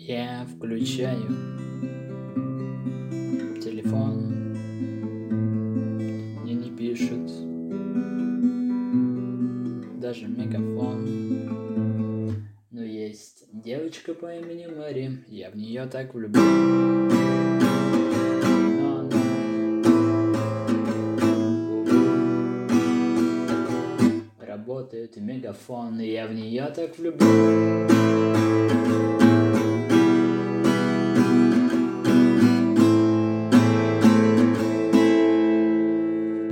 Я включаю телефон, мне не пишет даже мегафон. Но есть девочка по имени Мэри, я в нее так влюблен. Но она работает мегафон, и я в нее так влюблен.